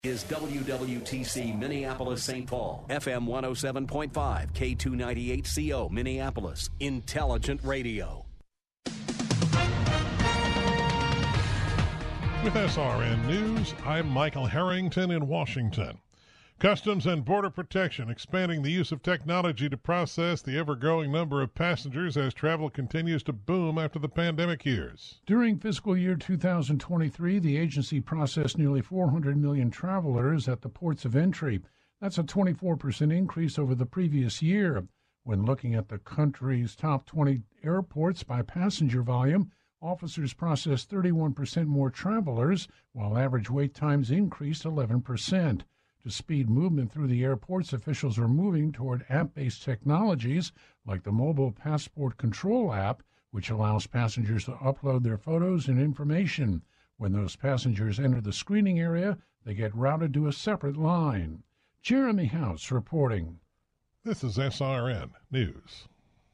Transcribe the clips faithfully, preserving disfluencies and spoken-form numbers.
Is W W T C Minneapolis Saint Paul, F M one oh seven point five, K two ninety-eight C O Minneapolis, Intelligent Radio. With S R N News, I'm Michael Harrington in Washington. Customs and Border Protection expanding the use of technology to process the ever-growing number of passengers as travel continues to boom after the pandemic years. During fiscal year two thousand twenty-three, the agency processed nearly four hundred million travelers at the ports of entry. That's a twenty-four percent increase over the previous year. When looking at the country's top twenty airports by passenger volume, officers processed thirty-one percent more travelers, while average wait times increased eleven percent. To speed movement through the airports, officials are moving toward app-based technologies like the Mobile Passport Control app, which allows passengers to upload their photos and information. When those passengers enter the screening area, they get routed to a separate line. Jeremy House reporting. This is S R N News.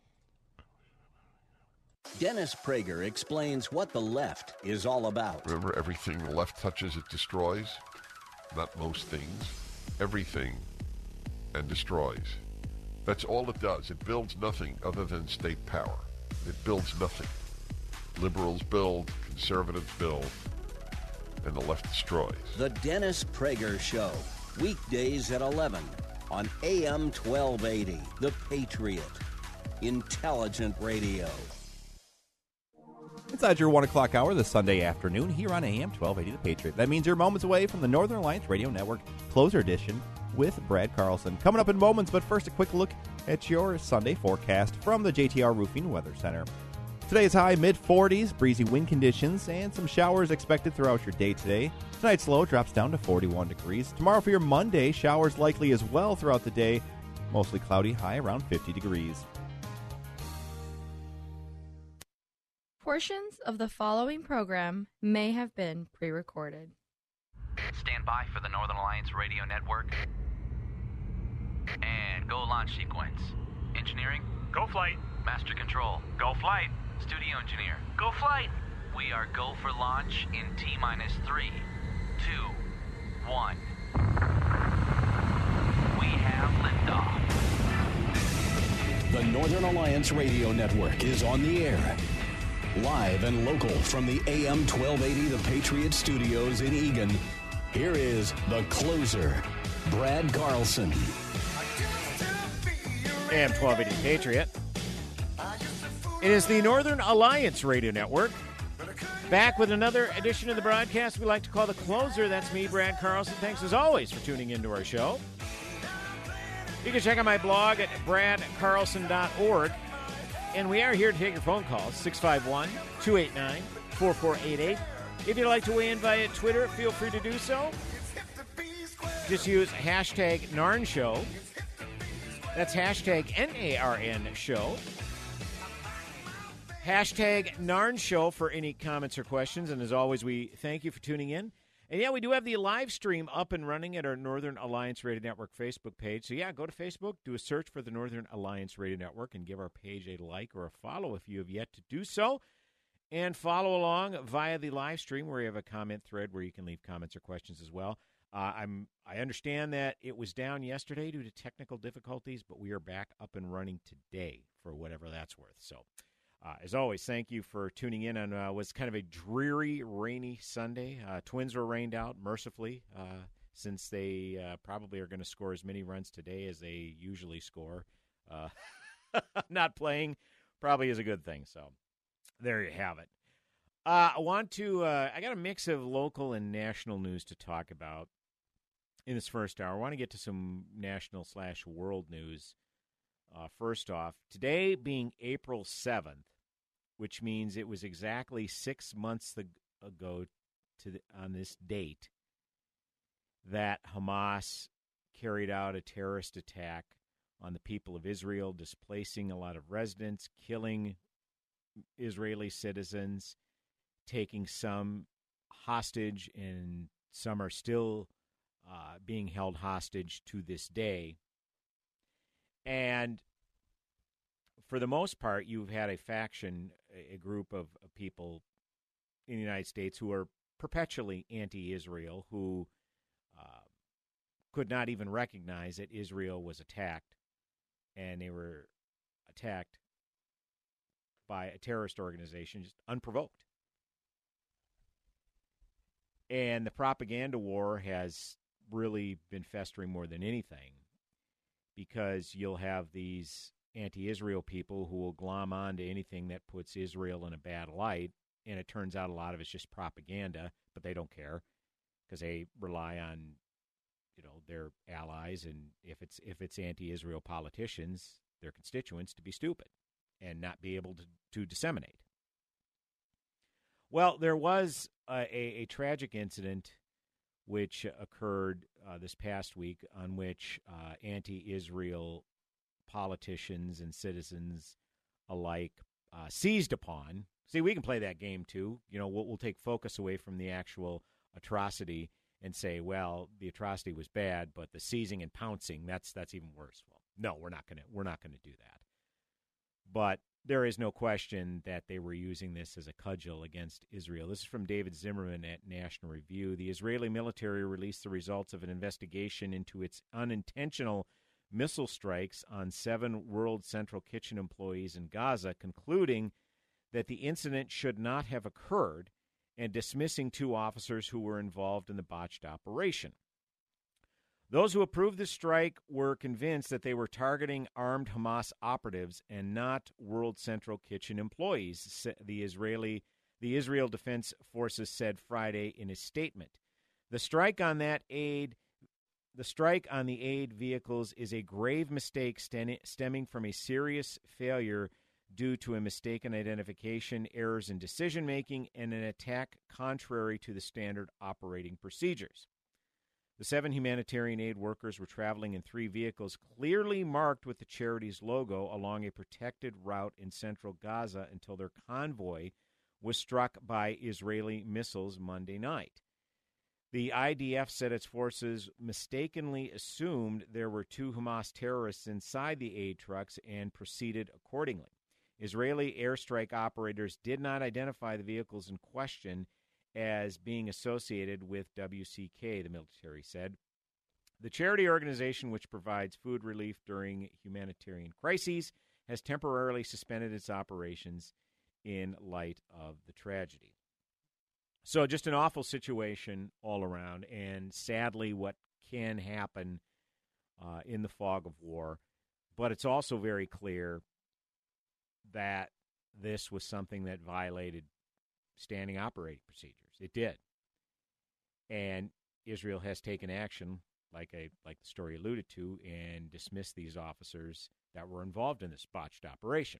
Dennis Prager explains what the left is all about. Remember, everything the left touches, it destroys? Not most things. Everything and destroys. That's all it does. It builds nothing other than state power. It builds nothing. Liberals build, conservatives build, and the left destroys. The Dennis Prager Show, weekdays at eleven on A M twelve eighty, The Patriot, Intelligent Radio. Inside your one o'clock hour this Sunday afternoon here on A M twelve eighty The Patriot. That means you're moments away from the Northern Alliance Radio Network Closer Edition with Brad Carlson. Coming up in moments, but first a quick look at your Sunday forecast from the J T R Roofing Weather Center. Today's high mid forties, breezy wind conditions, and some showers expected throughout your day today. Tonight's low drops down to forty-one degrees. Tomorrow for your Monday, showers likely as well throughout the day. Mostly cloudy, high around fifty degrees. Portions of the following program may have been pre-recorded. Stand by for the Northern Alliance Radio Network. And go launch sequence. Engineering? Go flight. Master control? Go flight. Studio engineer? Go flight. We are go for launch in T minus three, two, one. We have liftoff. The Northern Alliance Radio Network is on the air. Live and local from the A M twelve eighty The Patriot Studios in Eagan, here is the closer, Brad Carlson. A M twelve eighty Patriot. It is the Northern Alliance Radio Network. Back with another edition of the broadcast we like to call The Closer. That's me, Brad Carlson. Thanks as always for tuning into our show. You can check out my blog at brad carlson dot org. And we are here to take your phone calls, six five one, two eight nine, four four eight eight. If you'd like to weigh in via Twitter, feel free to do so. Just use hashtag Narn Show. That's hashtag N A R N Show. Hashtag Narn Show for any comments or questions. And as always, we thank you for tuning in. And yeah, we do have the live stream up and running at our Northern Alliance Radio Network Facebook page. So yeah, go to Facebook, do a search for the Northern Alliance Radio Network, and give our page a like or a follow if you have yet to do so. And follow along via the live stream where you have a comment thread where you can leave comments or questions as well. Uh, I'm I understand that it was down yesterday due to technical difficulties, but we are back up and running today for whatever that's worth. So Uh, as always, thank you for tuning in on uh, what's kind of a dreary, rainy Sunday. Uh, Twins were rained out mercifully uh, since they uh, probably are going to score as many runs today as they usually score. Uh, not playing probably is a good thing. So there you have it. Uh, I want to. Uh, I got a mix of local and national news to talk about in this first hour. I want to get to some national slash world news. Uh, first off, today being April seventh, which means it was exactly six months ago to the, on this date that Hamas carried out a terrorist attack on the people of Israel, displacing a lot of residents, killing Israeli citizens, taking some hostage, and some are still uh, being held hostage to this day. And for the most part, you've had a faction, a group of, of people in the United States who are perpetually anti-Israel, who uh, could not even recognize that Israel was attacked, and they were attacked by a terrorist organization, just unprovoked. And the propaganda war has really been festering more than anything, because you'll have these anti-Israel people who will glom on to anything that puts Israel in a bad light, and it turns out a lot of it's just propaganda, but they don't care because they rely on, you know, their allies, and if it's if it's anti-Israel politicians, their constituents, to be stupid and not be able to, to disseminate. Well, there was a, a, a tragic incident which occurred uh, this past week, on which uh, anti-Israel politicians and citizens alike uh, seized upon. See, we can play that game too. You know, we'll, we'll take focus away from the actual atrocity and say, well, the atrocity was bad, but the seizing and pouncing, that's that's even worse. Well, no, we're not gonna we're not gonna do that. But there is no question that they were using this as a cudgel against Israel. This is from David Zimmerman at National Review. The Israeli military released the results of an investigation into its unintentional missile strikes on seven World Central Kitchen employees in Gaza, concluding that the incident should not have occurred and dismissing two officers who were involved in the botched operation. Those who approved the strike were convinced that they were targeting armed Hamas operatives and not World Central Kitchen employees, the Israeli, the Israel Defense Forces said Friday in a statement. The strike on that aid, the strike on the aid vehicles is a grave mistake stemming from a serious failure due to a mistaken identification, errors in decision-making, and an attack contrary to the standard operating procedures. The seven humanitarian aid workers were traveling in three vehicles clearly marked with the charity's logo along a protected route in central Gaza until their convoy was struck by Israeli missiles Monday night. The I D F said its forces mistakenly assumed there were two Hamas terrorists inside the aid trucks and proceeded accordingly. Israeli airstrike operators did not identify the vehicles in question as being associated with W C K, the military said. The charity organization, which provides food relief during humanitarian crises, has temporarily suspended its operations in light of the tragedy. So just an awful situation all around, and sadly what can happen uh, in the fog of war. But it's also very clear that this was something that violated standing operating procedures. It did. And Israel has taken action, like a like the story alluded to, and dismissed these officers that were involved in this botched operation.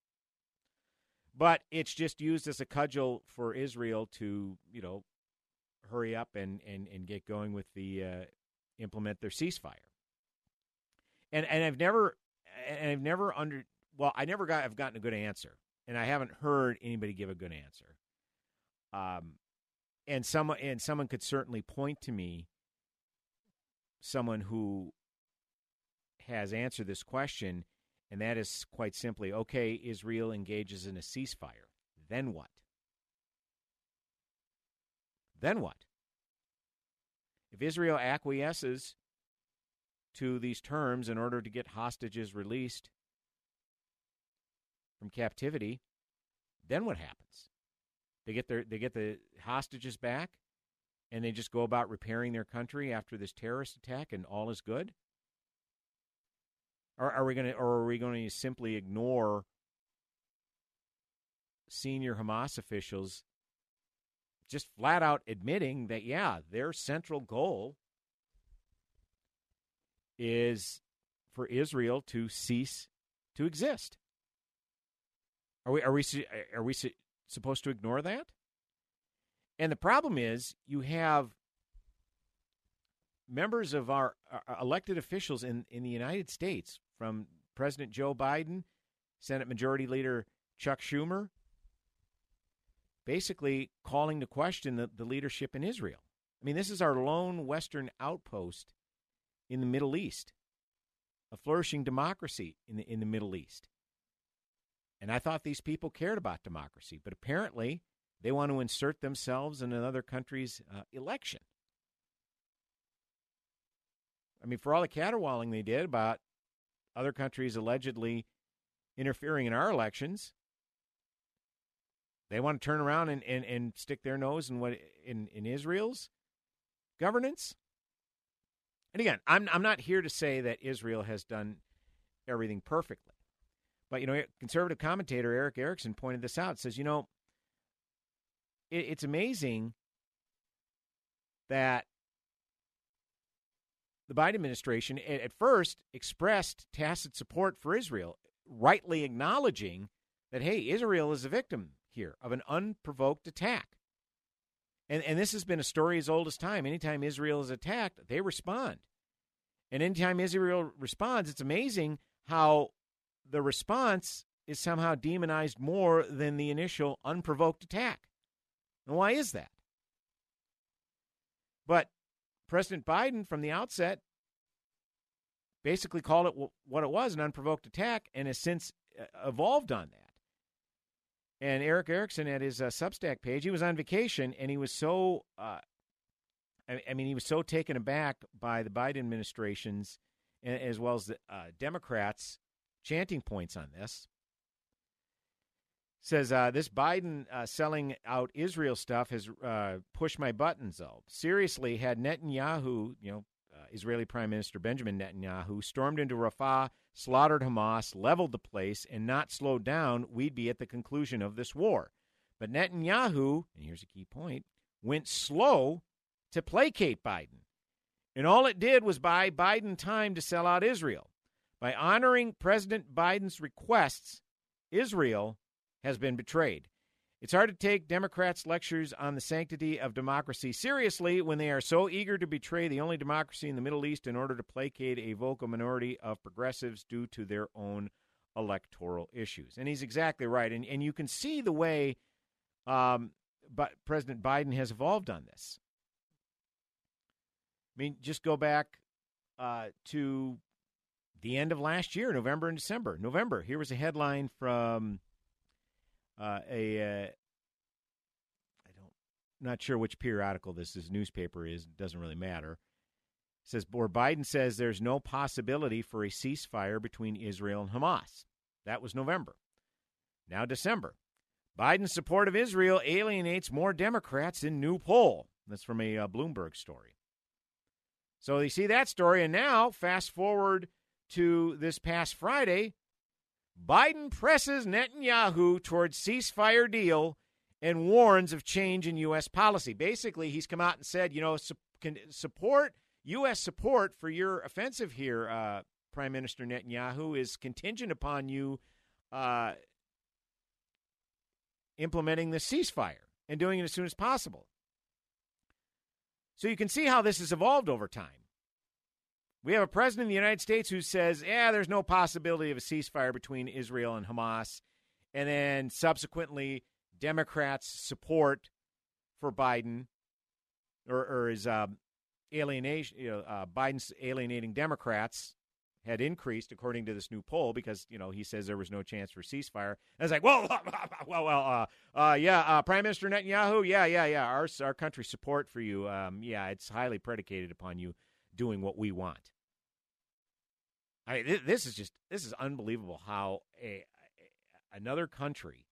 But it's just used as a cudgel for Israel to, you know, hurry up and, and, and get going with the uh, implement their ceasefire. And and I've never and I've never under well I never got I've gotten a good answer, and I haven't heard anybody give a good answer. Um, and someone and someone could certainly point to me, someone who has answered this question, and that is quite simply, okay, Israel engages in a ceasefire. Then what? Then what? If Israel acquiesces to these terms in order to get hostages released from captivity, then what happens? They get their they get the hostages back, and they just go about repairing their country after this terrorist attack, and all is good? Or are we going to, or are we going to simply ignore senior Hamas officials just flat out admitting that, yeah, their central goal is for Israel to cease to exist? Are we are we are we supposed to ignore that? And the problem is, you have members of our, our elected officials in, in the United States, from President Joe Biden, Senate Majority Leader Chuck Schumer, basically calling to question the, the leadership in Israel. I mean, this is our lone Western outpost in the Middle East, a flourishing democracy in the in the Middle East. And I thought these people cared about democracy, but apparently they want to insert themselves in another country's uh, election. I mean, for all the caterwauling they did about other countries allegedly interfering in our elections, they want to turn around and, and, and stick their nose in what in, in Israel's governance. And again, I'm I'm not here to say that Israel has done everything perfectly. But, you know, conservative commentator Eric Erickson pointed this out, says, you know, it, it's amazing that the Biden administration at, at first expressed tacit support for Israel, rightly acknowledging that, hey, Israel is a victim here of an unprovoked attack. And and this has been a story as old as time. Anytime Israel is attacked, they respond. And anytime Israel responds, it's amazing how the response is somehow demonized more than the initial unprovoked attack. And why is that? But President Biden, from the outset, basically called it what it was, an unprovoked attack, and has since evolved on that. And Eric Erickson, at his uh, Substack page, he was on vacation, and he was so, uh, I, I mean, he was so taken aback by the Biden administration's, as well as the uh, Democrats' chanting points on this. Says, uh, this Biden uh, selling out Israel stuff has uh, pushed my buttons, though. Seriously, had Netanyahu, you know, uh, Israeli Prime Minister Benjamin Netanyahu, stormed into Rafah, slaughtered Hamas, leveled the place, and not slowed down, we'd be at the conclusion of this war. But Netanyahu, and here's a key point, went slow to placate Biden. And all it did was buy Biden time to sell out Israel. By honoring President Biden's requests, Israel has been betrayed. It's hard to take Democrats' lectures on the sanctity of democracy seriously when they are so eager to betray the only democracy in the Middle East in order to placate a vocal minority of progressives due to their own electoral issues. And he's exactly right. And, and you can see the way um, but President Biden has evolved on this. I mean, just go back uh, to the end of last year, November and December. November, here was a headline from uh, a, uh, I don't, not sure which periodical this is, newspaper is, it doesn't really matter. It says, where Biden says there's no possibility for a ceasefire between Israel and Hamas. That was November. Now December. Biden's support of Israel alienates more Democrats in new poll. That's from a uh, Bloomberg story. So you see that story, and now fast forward to this past Friday, Biden presses Netanyahu towards ceasefire deal and warns of change in U S policy. Basically, he's come out and said, you know, su- can support, U S support for your offensive here, uh, Prime Minister Netanyahu, is contingent upon you uh, implementing the ceasefire and doing it as soon as possible. So you can see how this has evolved over time. We have a president of the United States who says, yeah, there's no possibility of a ceasefire between Israel and Hamas. And then subsequently, Democrats' support for Biden or, or his uh, alienation, you know, uh, Biden's alienating Democrats had increased according to this new poll because, you know, he says there was no chance for ceasefire. And it's like, whoa, well, well, uh, uh, yeah, uh, Prime Minister Netanyahu, yeah, yeah, yeah, our, our country's support for you, um, yeah, it's highly predicated upon you doing what we want. I mean, th- this is just, this is unbelievable how a, a another country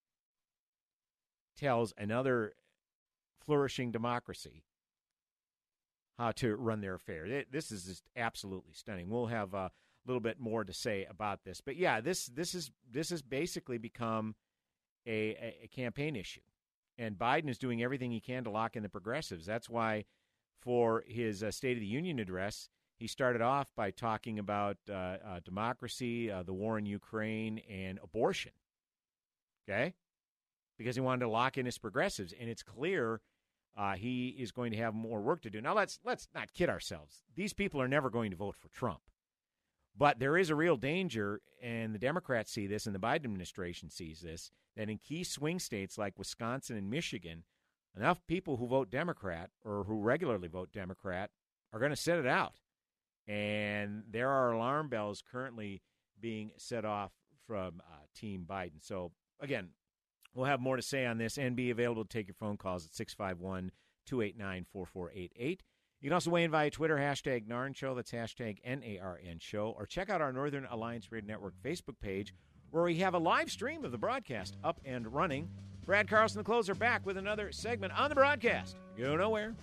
tells another flourishing democracy how to run their affair. This is just absolutely stunning. We'll have a little bit more to say about this. But, yeah, this this is this has basically become a, a, a campaign issue. And Biden is doing everything he can to lock in the progressives. That's why for his uh, State of the Union address, he started off by talking about uh, uh, democracy, uh, the war in Ukraine, and abortion. Okay? Because he wanted to lock in his progressives. And it's clear uh, he is going to have more work to do. Now, let's let's not kid ourselves. These people are never going to vote for Trump. But there is a real danger, and the Democrats see this, and the Biden administration sees this, that in key swing states like Wisconsin and Michigan, enough people who vote Democrat or who regularly vote Democrat are going to sit it out. And there are alarm bells currently being set off from uh, Team Biden. So, again, we'll have more to say on this and be available to take your phone calls at six five one, two eight nine, four four eight eight. You can also weigh in via Twitter, hashtag Narn Show. That's hashtag N A R N Show. Or check out our Northern Alliance Radio Network Facebook page, where we have a live stream of the broadcast up and running. Brad Carlson, the closer, back with another segment on the broadcast. Go nowhere.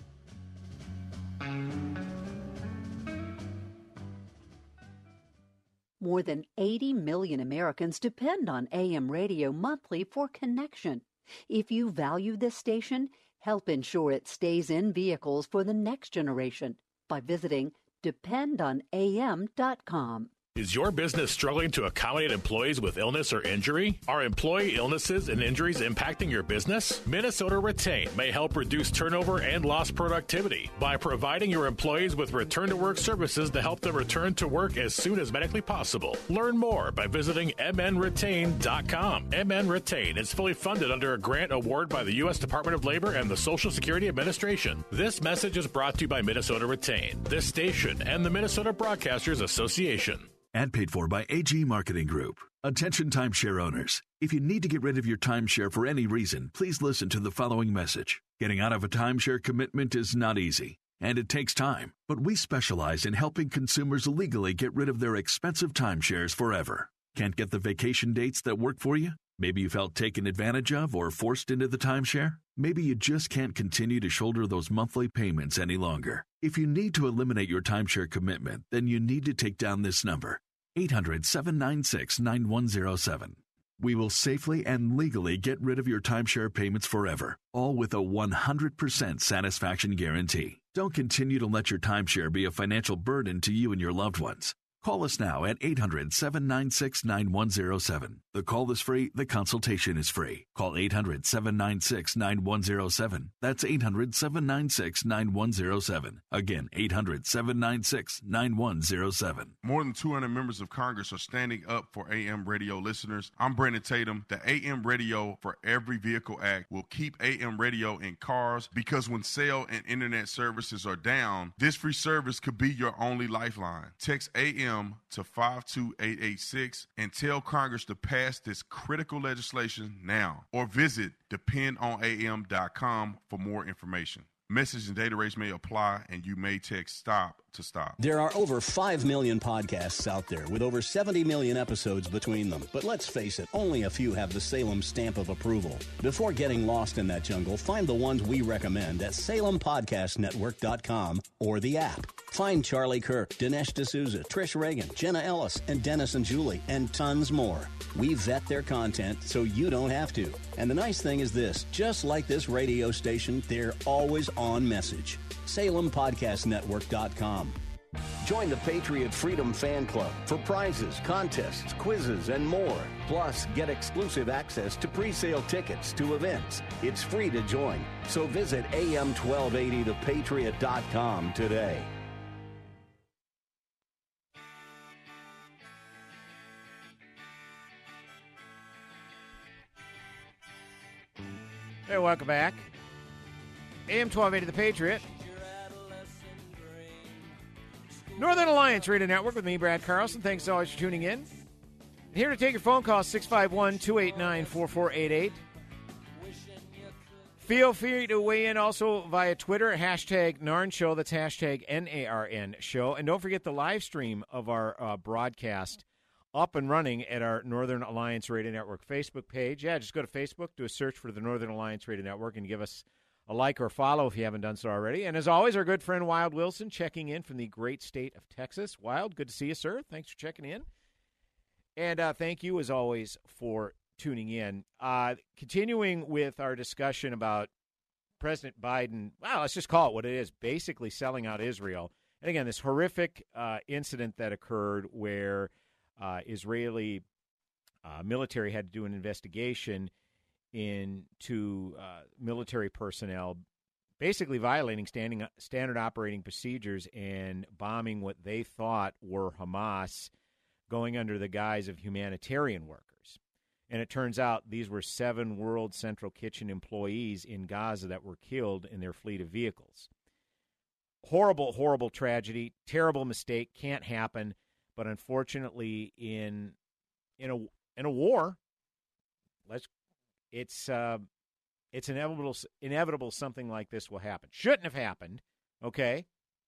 More than eighty million Americans depend on A M radio monthly for connection. If you value this station, help ensure it stays in vehicles for the next generation by visiting depend on A M dot com. Is your business struggling to accommodate employees with illness or injury? Are employee illnesses and injuries impacting your business? Minnesota Retain may help reduce turnover and lost productivity by providing your employees with return-to-work services to help them return to work as soon as medically possible. Learn more by visiting M N retain dot com. M N Retain is fully funded under a grant award by the U S Department of Labor and the Social Security Administration. This message is brought to you by Minnesota Retain, this station, and the Minnesota Broadcasters Association. And paid for by A G Marketing Group. Attention timeshare owners. If you need to get rid of your timeshare for any reason, please listen to the following message. Getting out of a timeshare commitment is not easy, and it takes time. But we specialize in helping consumers legally get rid of their expensive timeshares forever. Can't get the vacation dates that work for you? Maybe you felt taken advantage of or forced into the timeshare? Maybe you just can't continue to shoulder those monthly payments any longer. If you need to eliminate your timeshare commitment, then you need to take down this number, eight hundred, seven nine six, nine one zero seven. We will safely and legally get rid of your timeshare payments forever, all with a one hundred percent satisfaction guarantee. Don't continue to let your timeshare be a financial burden to you and your loved ones. Call us now at eight hundred, seven nine six, nine one zero seven. The call is free. The consultation is free. Call eight hundred, seven nine six, nine one zero seven. That's eight hundred, seven nine six, nine one zero seven. Again, eight hundred, seven nine six, nine one zero seven. More than two hundred members of Congress are standing up for A M radio listeners. I'm Brandon Tatum. The A M Radio for Every Vehicle Act will keep A M radio in cars, because when cell and internet services are down, this free service could be your only lifeline. Text A M to five two eight eight six and tell Congress to pass this critical legislation now, or visit depend on A M dot com for more information. Message and data rates may apply, and you may text STOP to stop. There are over five million podcasts out there with over seventy million episodes between them. But let's face it, only a few have the Salem stamp of approval. Before getting lost in that jungle, find the ones we recommend at salem podcast network dot com or the app. Find Charlie Kirk, Dinesh D'Souza, Trish Reagan, Jenna Ellis, and Dennis and Julie, and tons more. We vet their content so you don't have to. And the nice thing is this, just like this radio station, they're always on message. salem podcast network dot com. Join the Patriot Freedom Fan Club for prizes, contests, quizzes, and more. Plus, get exclusive access to pre-sale tickets to events. It's free to join. So visit A M twelve eighty the patriot dot com today. Hey, welcome back. A M twelve eighty The Patriot. Northern Alliance Radio Network with me, Brad Carlson. Thanks so much for tuning in. Here to take your phone call, six five one, two eight nine, four four eight eight. Feel free to weigh in also via Twitter, hashtag Narn Show. That's hashtag N A R N Show. And don't forget the live stream of our uh, broadcast up and running at our Northern Alliance Radio Network Facebook page. Yeah, just go to Facebook, do a search for the Northern Alliance Radio Network, and give us a like or a follow if you haven't done so already. And as always, our good friend Wild Wilson checking in from the great state of Texas. Wild, good to see you, sir. Thanks for checking in. And uh, thank you, as always, for tuning in. Uh, continuing with our discussion about President Biden, well, let's just call it what it is, basically selling out Israel. And again, this horrific uh, incident that occurred where Uh, Israeli uh, military had to do an investigation into uh, military personnel basically violating standing, standard operating procedures and bombing what they thought were Hamas, going under the guise of humanitarian workers. And it turns out these were seven World Central Kitchen employees in Gaza that were killed in their fleet of vehicles. Horrible, horrible tragedy, terrible mistake, can't happen. But unfortunately, in in a in a war, let's it's uh, it's inevitable. Inevitable, something like this will happen. Shouldn't have happened, okay?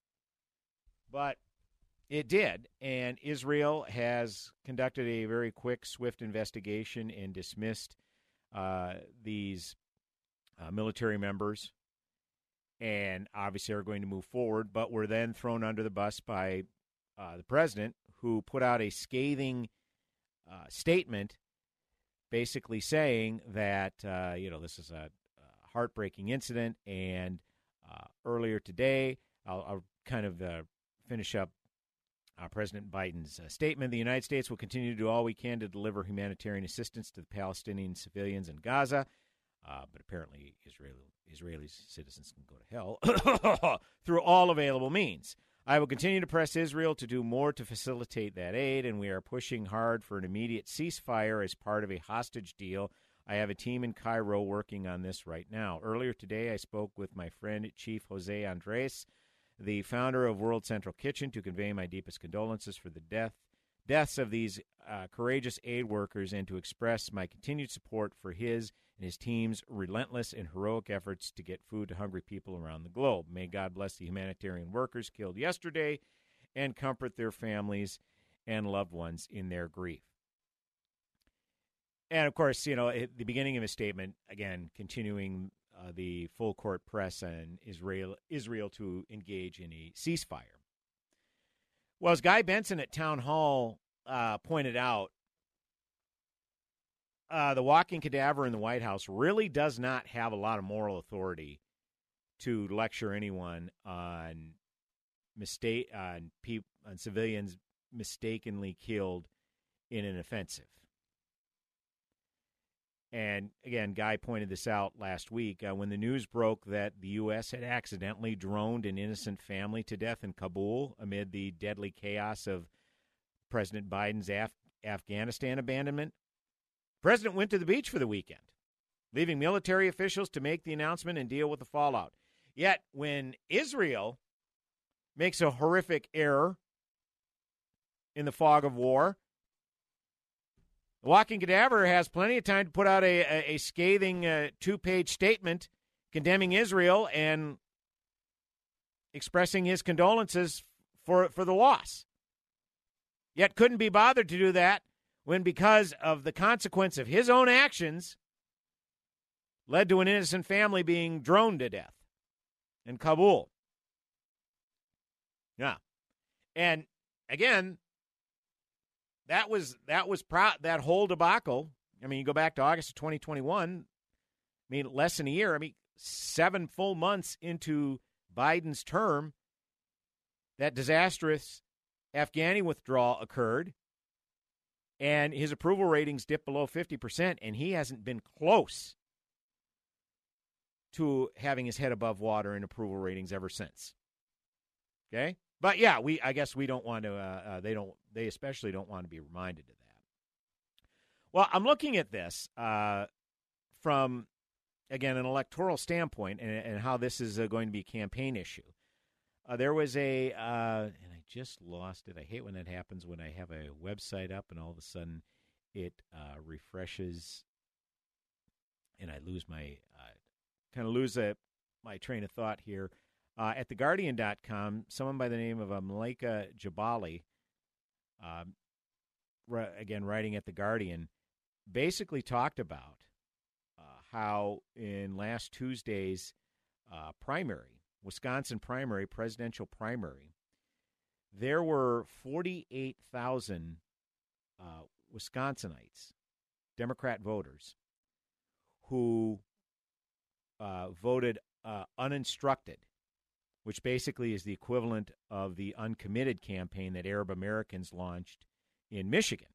But it did, and Israel has conducted a very quick, swift investigation and dismissed uh, these uh, military members, and obviously are going to move forward, but were then thrown under the bus by uh, the president, who put out a scathing uh, statement basically saying that, uh, you know, this is a, a heartbreaking incident, and uh, earlier today, I'll, I'll kind of uh, finish up Uh, President Biden's uh, statement. The United States will continue to do all we can to deliver humanitarian assistance to the Palestinian civilians in Gaza, uh, but apparently Israel, Israeli citizens can go to hell through all available means. I will continue to press Israel to do more to facilitate that aid, and we are pushing hard for an immediate ceasefire as part of a hostage deal. I have a team in Cairo working on this right now. Earlier today, I spoke with my friend, Chief Jose Andres, the founder of World Central Kitchen, to convey my deepest condolences for the death deaths of these uh, courageous aid workers and to express my continued support for his and his team's relentless and heroic efforts to get food to hungry people around the globe. May God bless the humanitarian workers killed yesterday and comfort their families and loved ones in their grief. And, of course, you know, at the beginning of his statement, again, continuing Uh, the full court press on Israel Israel to engage in a ceasefire. Well, as Guy Benson at Town Hall uh, pointed out, uh, the walking cadaver in the White House really does not have a lot of moral authority to lecture anyone on mistake on, pe- on civilians mistakenly killed in an offensive. And, again, Guy pointed this out last week uh, when the news broke that the U S had accidentally droned an innocent family to death in Kabul amid the deadly chaos of President Biden's Af- Afghanistan abandonment. The president went to the beach for the weekend, leaving military officials to make the announcement and deal with the fallout. Yet, when Israel makes a horrific error in the fog of war, the walking cadaver has plenty of time to put out a, a, a scathing uh, two-page statement condemning Israel and expressing his condolences for, for the loss. Yet couldn't be bothered to do that when, because of the consequence of his own actions, led to an innocent family being droned to death in Kabul. Yeah. And, again, That was that was pro- that whole debacle. I mean, you go back to August of twenty twenty-one. I mean, less than a year. I mean, seven full months into Biden's term, that disastrous Afghani withdrawal occurred, and his approval ratings dipped below fifty percent, and he hasn't been close to having his head above water in approval ratings ever since. Okay? But, yeah, we I guess we don't want to, uh, uh, they don't, they especially don't want to be reminded of that. Well, I'm looking at this uh, from, again, an electoral standpoint and, and how this is uh, going to be a campaign issue. Uh, there was a, uh, and I just lost it. I hate when that happens, when I have a website up and all of a sudden it uh, refreshes and I lose my, uh, kind of lose a, my train of thought here. Uh, at the guardian dot com, someone by the name of uh, Malika Jabali, um, r- again, writing at The Guardian, basically talked about uh, how in last Tuesday's uh, primary, Wisconsin primary, presidential primary, there were forty-eight thousand uh, Wisconsinites, Democrat voters, who uh, voted uh, uninstructed, which basically is the equivalent of the uncommitted campaign that Arab Americans launched in Michigan.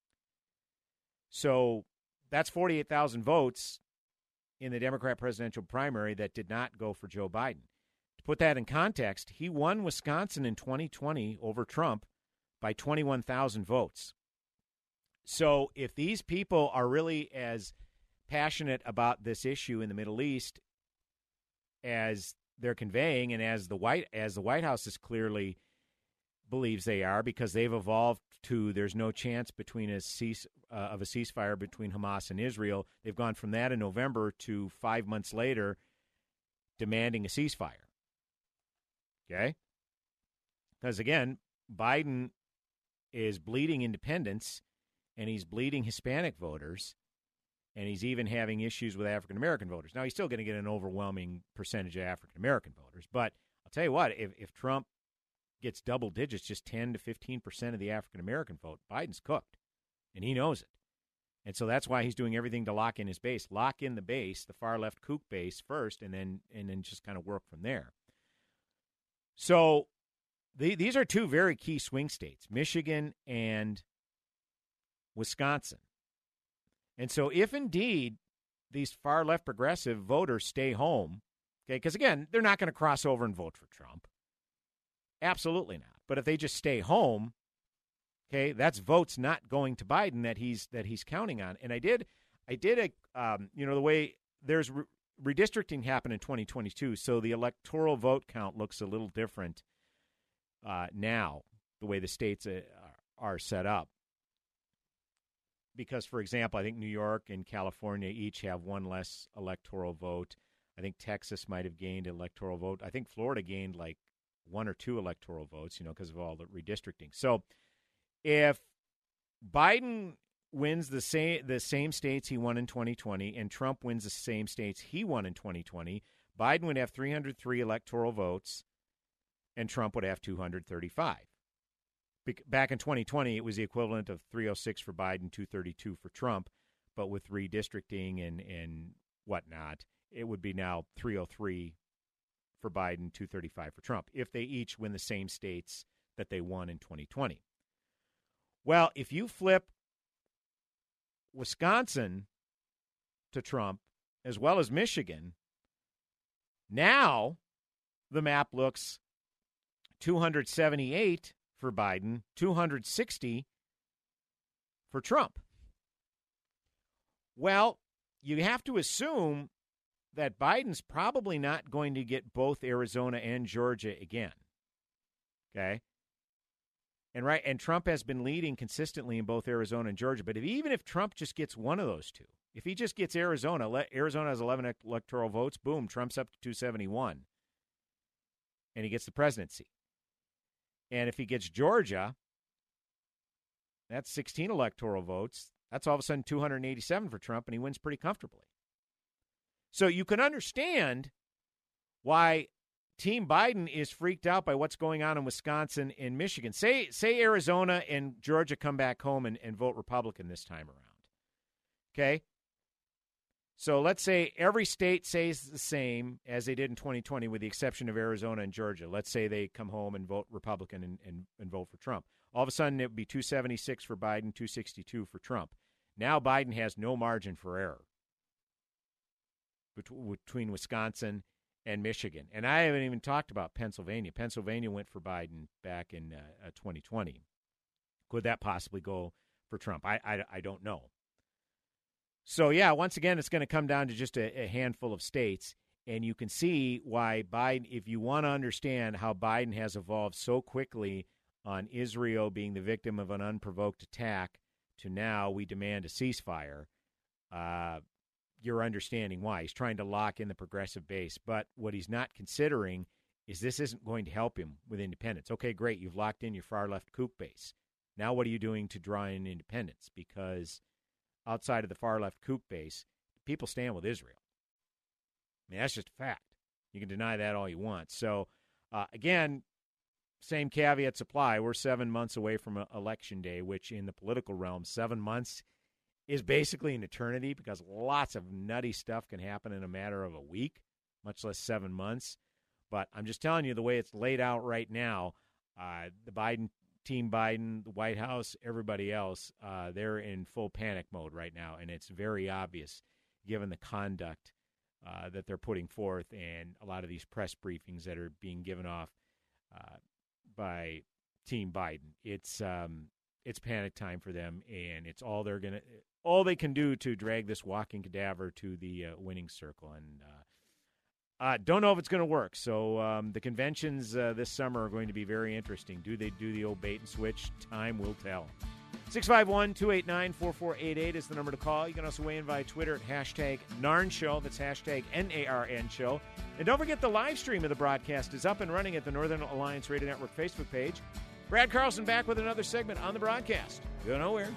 So that's forty-eight thousand votes in the Democrat presidential primary that did not go for Joe Biden. To put that in context, he won Wisconsin in twenty twenty over Trump by twenty-one thousand votes. So if these people are really as passionate about this issue in the Middle East as they're conveying, and as the White as the White House is clearly believes they are, because they've evolved to there's no chance between a cease uh, of a ceasefire between Hamas and Israel. They've gone from that in November to five months later demanding a ceasefire. Okay, Because, again, Biden is bleeding independents, and he's bleeding Hispanic voters, and he's even having issues with African-American voters. Now, he's still going to get an overwhelming percentage of African-American voters. But I'll tell you what, if, if Trump gets double digits, just ten to fifteen percent of the African-American vote, Biden's cooked, and he knows it. And so that's why he's doing everything to lock in his base. Lock in the base, the far-left kook base first, and then and then just kind of work from there. So the, these are two very key swing states, Michigan and Wisconsin. And so if indeed these far-left progressive voters stay home, okay, because, again, they're not going to cross over and vote for Trump. Absolutely not. But if they just stay home, okay, that's votes not going to Biden that he's that he's counting on. And I did, I did a, um, you know, the way there's re- redistricting happened in twenty twenty-two, so the electoral vote count looks a little different uh, now, the way the states uh, are set up. Because, for example, I think New York and California each have one less electoral vote. I think Texas might have gained an electoral vote. I think Florida gained like one or two electoral votes, you know, because of all the redistricting. So if Biden wins the same the same states he won in twenty twenty and Trump wins the same states he won in twenty twenty, Biden would have three hundred three electoral votes and Trump would have two hundred thirty-five. Back in twenty twenty, it was the equivalent of three oh six for Biden, two thirty-two for Trump, but with redistricting and, and whatnot, it would be now three oh three for Biden, two thirty-five for Trump, if they each win the same states that they won in twenty twenty. Well, if you flip Wisconsin to Trump, as well as Michigan, now the map looks two hundred seventy-eight for Biden, two hundred sixty for Trump. Well, you have to assume that Biden's probably not going to get both Arizona and Georgia again. Okay? And right, and Trump has been leading consistently in both Arizona and Georgia. But if, even if Trump just gets one of those two, if he just gets Arizona, let, Arizona has eleven electoral votes, boom, Trump's up to two seventy-one. And he gets the presidency. And if he gets Georgia, that's sixteen electoral votes. That's all of a sudden two hundred eighty-seven for Trump, and he wins pretty comfortably. So you can understand why Team Biden is freaked out by what's going on in Wisconsin and Michigan. Say say Arizona and Georgia come back home and, and vote Republican this time around. Okay? So let's say every state stays the same as they did in twenty twenty with the exception of Arizona and Georgia. Let's say they come home and vote Republican and, and, and vote for Trump. All of a sudden it would be two seventy-six for Biden, two sixty-two for Trump. Now Biden has no margin for error between Wisconsin and Michigan. And I haven't even talked about Pennsylvania. Pennsylvania went for Biden back in uh, twenty twenty. Could that possibly go for Trump? I, I, I don't know. So, yeah, once again, it's going to come down to just a, a handful of states. And you can see why Biden, if you want to understand how Biden has evolved so quickly on Israel being the victim of an unprovoked attack to now we demand a ceasefire, uh, you're understanding why. He's trying to lock in the progressive base. But what he's not considering is this isn't going to help him with independence. Okay, great, you've locked in your far-left kook base. Now what are you doing to draw in independence? Because outside of the far-left kook base, people stand with Israel. I mean, that's just a fact. You can deny that all you want. So, uh, again, same caveats apply. We're seven months away from uh, Election Day, which in the political realm, seven months is basically an eternity because lots of nutty stuff can happen in a matter of a week, much less seven months. But I'm just telling you the way it's laid out right now, uh, the Biden Team Biden, the White House, everybody else, uh, they're in full panic mode right now, and it's very obvious given the conduct uh, that they're putting forth and a lot of these press briefings that are being given off uh, by Team Biden. It's um, it's panic time for them, and it's all they're gonna, all they can do to drag this walking cadaver to the uh, winning circle. And uh, Uh, don't know if it's going to work. So um, the conventions uh, this summer are going to be very interesting. Do they do the old bait and switch? Time will tell. six five one, two eight nine, four four eight eight is the number to call. You can also weigh in via Twitter at hashtag Narn Show. That's hashtag N A R N Show. And don't forget the live stream of the broadcast is up and running at the Northern Alliance Radio Network Facebook page. Brad Carlson back with another segment on the broadcast. Go nowhere.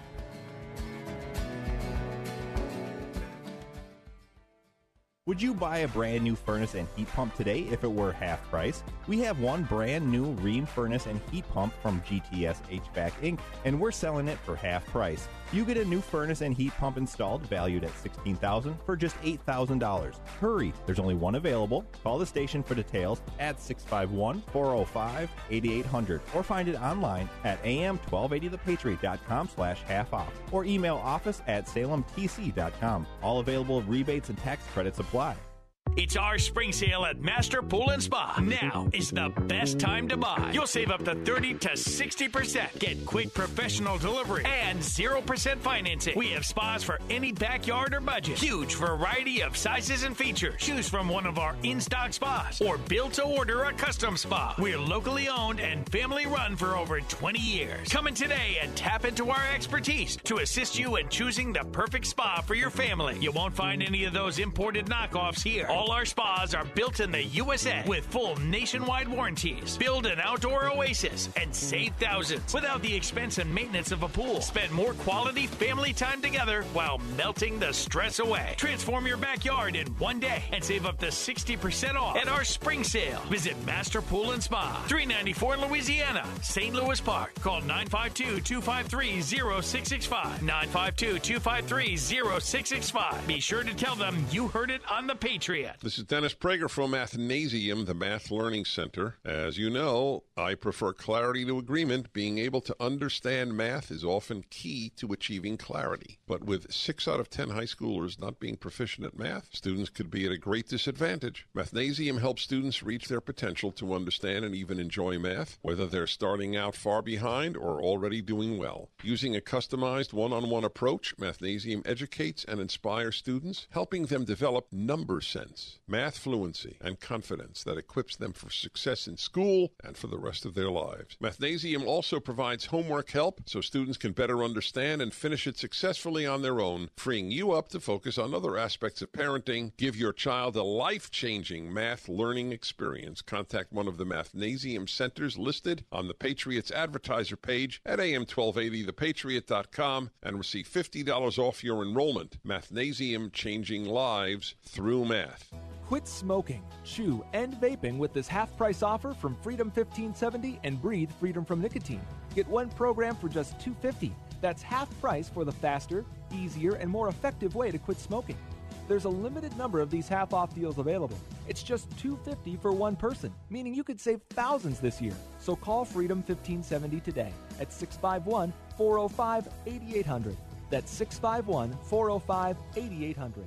Would you buy a brand new furnace and heat pump today if it were half price? We have one brand new Rheem furnace and heat pump from G T S H V A C Incorporated, and we're selling it for half price. You get a new furnace and heat pump installed valued at sixteen thousand dollars for just eight thousand dollars. Hurry, there's only one available. Call the station for details at six five one, four oh five, eight eight hundred or find it online at a m twelve eighty the patriot dot com slash half off or email office at salem t c dot com. All available rebates and tax credits apply. It's our spring sale at Master Pool and Spa. Now is the best time to buy. You'll save up to thirty to sixty percent. Get quick professional delivery and zero percent financing. We have spas for any backyard or budget. Huge variety of sizes and features. Choose from one of our in-stock spas or build to order a custom spa. We're locally owned and family run for over twenty years. Come in today and tap into our expertise to assist you in choosing the perfect spa for your family. You won't find any of those imported knockoffs here. All our spas are built in the U S A with full nationwide warranties. Build an outdoor oasis and save thousands without the expense and maintenance of a pool. Spend more quality family time together while melting the stress away. Transform your backyard in one day and save up to sixty percent off at our spring sale. Visit Master Pool and Spa, three ninety-four Louisiana, Saint Louis Park. Call nine five two, two five three, zero six six five, nine five two, two five three, zero six six five. Be sure to tell them you heard it on the Patriot. This is Dennis Prager from Mathnasium, the Math Learning Center. As you know, I prefer clarity to agreement. Being able to understand math is often key to achieving clarity. But with six out of ten high schoolers not being proficient at math, students could be at a great disadvantage. Mathnasium helps students reach their potential to understand and even enjoy math, whether they're starting out far behind or already doing well. Using a customized one-on-one approach, Mathnasium educates and inspires students, helping them develop number sense, math fluency, and confidence that equips them for success in school and for the rest of their lives. Mathnasium also provides homework help so students can better understand and finish it successfully on their own, freeing you up to focus on other aspects of parenting. Give your child a life-changing math learning experience. Contact one of the Mathnasium centers listed on the Patriots advertiser page at a m twelve eighty the patriot dot com and receive fifty dollars off your enrollment. Mathnasium, changing lives through math. Quit smoking, chew, and vaping with this half-price offer from Freedom fifteen seventy and breathe freedom from nicotine. Get one program for just two dollars and fifty cents. That's half price for the faster, easier, and more effective way to quit smoking. There's a limited number of these half-off deals available. It's just two dollars and fifty cents for one person, meaning you could save thousands this year. So call Freedom fifteen seventy today at six five one, four oh five, eight eight hundred. That's six five one, four oh five, eight eight hundred.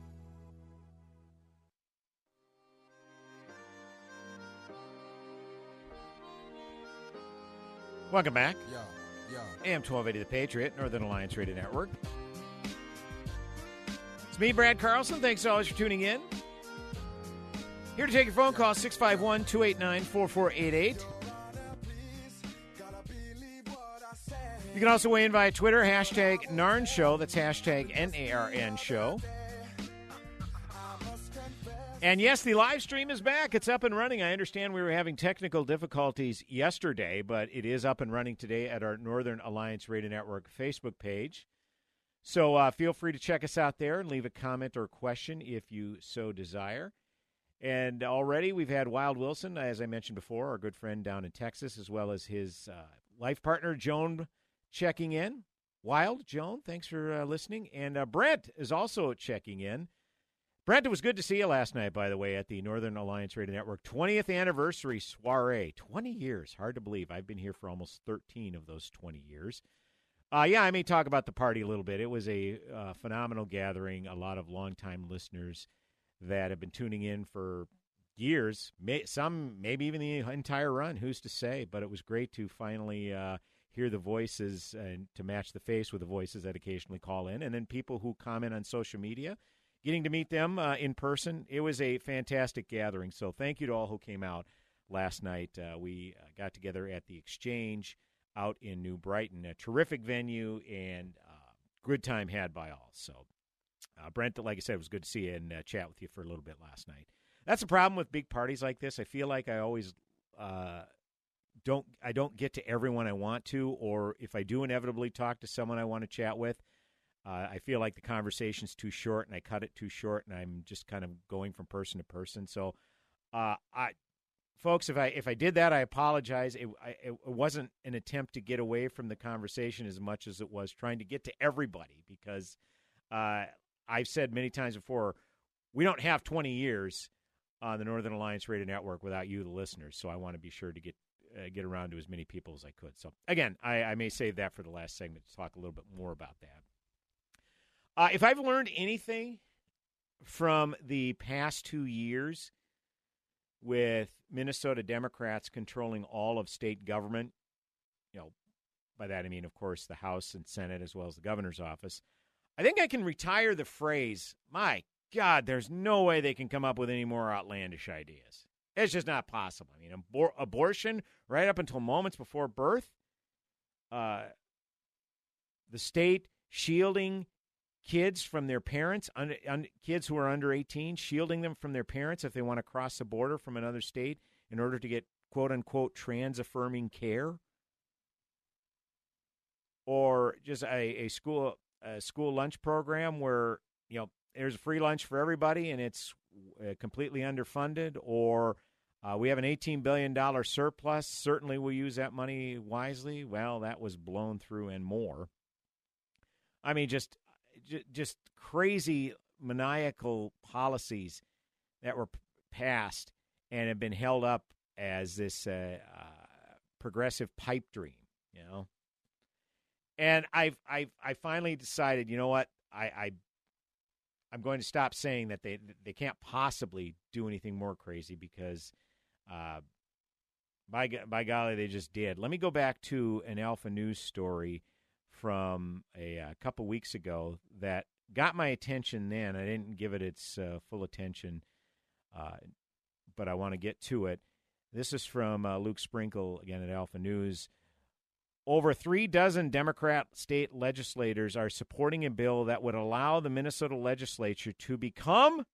Welcome back. Yeah, yeah. A M twelve eighty The Patriot, Northern Alliance Radio Network. It's me, Brad Carlson. Thanks always for tuning in. Here to take your phone call, six five one, two eight nine, four four eight eight. You can also weigh in via Twitter, hashtag Narn Show. That's hashtag N A R N Show. And yes, the live stream is back. It's up and running. I understand we were having technical difficulties yesterday, but it is up and running today at our Northern Alliance Radio Network Facebook page. So uh, feel free to check us out there and leave a comment or question if you so desire. And already we've had Wild Wilson, as I mentioned before, our good friend down in Texas, as well as his uh, life partner, Joan, checking in. Wild, Joan, thanks for uh, listening. And uh, Brent is also checking in. Brent, it was good to see you last night, by the way, at the Northern Alliance Radio Network twentieth anniversary soiree. twenty years. Hard to believe. I've been here for almost thirteen of those twenty years. Uh, yeah, I may talk about the party a little bit. It was a uh, phenomenal gathering. A lot of longtime listeners that have been tuning in for years, may, some maybe even the entire run, who's to say. But it was great to finally uh, hear the voices and to match the face with the voices that occasionally call in. And then people who comment on social media, getting to meet them uh, in person. It was a fantastic gathering. So thank you to all who came out last night. Uh, we uh, got together at the Exchange out in New Brighton. A terrific venue and uh, good time had by all. So, uh, Brent, like I said, it was good to see you and uh, chat with you for a little bit last night. That's the problem with big parties like this. I feel like I always uh, don't I don't get to everyone I want to, or if I do inevitably talk to someone I want to chat with, uh, I feel like the conversation's too short and I cut it too short, and I'm just kind of going from person to person. So, uh, I, folks, if I if I did that, I apologize. It, I, it wasn't an attempt to get away from the conversation as much as it was trying to get to everybody, because uh, I've said many times before, we don't have twenty years on the Northern Alliance Radio Network without you, the listeners. So I want to be sure to get uh, get around to as many people as I could. So, again, I, I may save that for the last segment to talk a little bit more about that. Uh, if I've learned anything from the past two years with Minnesota Democrats controlling all of state government, you know, by that I mean, of course, the House and Senate as well as the governor's office, I think I can retire the phrase, my God, there's no way they can come up with any more outlandish ideas. It's just not possible. I mean, abor- abortion right up until moments before birth, uh, the state shielding kids from their parents, un- un- kids who are under eighteen, shielding them from their parents if they want to cross the border from another state in order to get, quote-unquote, trans-affirming care. Or just a, a school a school lunch program where, you know, there's a free lunch for everybody and it's uh, completely underfunded. Or uh, we have an eighteen billion dollars surplus. Certainly we'll use that money wisely. Well, that was blown through and more. I mean, just just crazy, maniacal policies that were passed and have been held up as this uh, uh, progressive pipe dream, you know. And I've I've I finally decided, you know what, I, I I'm going to stop saying that they they can't possibly do anything more crazy, because uh, by by golly, they just did. Let me go back to an Alpha News story from a, a couple weeks ago that got my attention then. I didn't give it its uh, full attention, uh, but I want to get to it. This is from uh, Luke Sprinkle, again at Alpha News. Over three dozen Democrat state legislators are supporting a bill that would allow the Minnesota legislature to become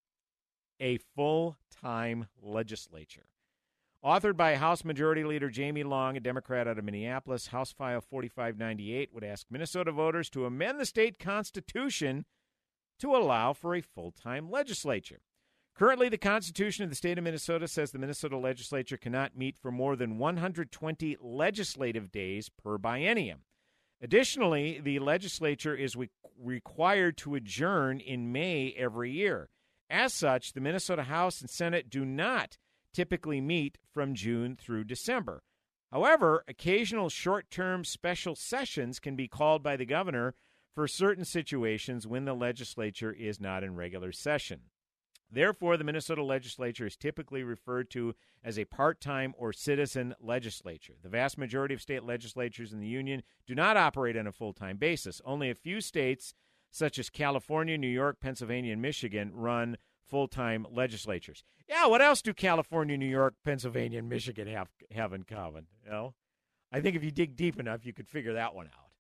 a full-time legislature. Authored by House Majority Leader Jamie Long, a Democrat out of Minneapolis, House File forty-five ninety-eight would ask Minnesota voters to amend the state constitution to allow for a full-time legislature. Currently, the Constitution of the state of Minnesota says the Minnesota legislature cannot meet for more than one hundred twenty legislative days per biennium. Additionally, the legislature is re- required to adjourn in May every year. As such, the Minnesota House and Senate do not typically meet from June through December. However, occasional short-term special sessions can be called by the governor for certain situations when the legislature is not in regular session. Therefore, the Minnesota legislature is typically referred to as a part-time or citizen legislature. The vast majority of state legislatures in the union do not operate on a full-time basis. Only a few states, such as California, New York, Pennsylvania, and Michigan, run full-time legislatures. Yeah, what else do California, New York, Pennsylvania, and Michigan have have in common? You know, I think if you dig deep enough, you could figure that one out.